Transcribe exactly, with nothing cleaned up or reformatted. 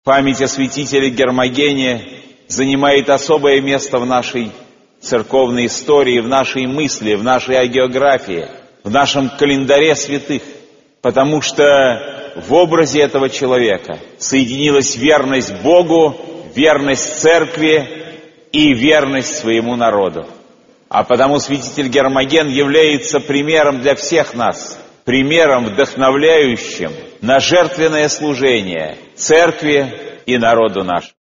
Память о святителе Гермогене занимает особое место в нашей церковной истории, в нашей мысли, в нашей агеографии, в нашем календаре святых, потому что в образе этого человека соединилась верность Богу, верность церкви и верность своему народу. А потому святитель Гермоген является примером для всех нас, примером, вдохновляющим на жертвенное служение церкви и народу нашему.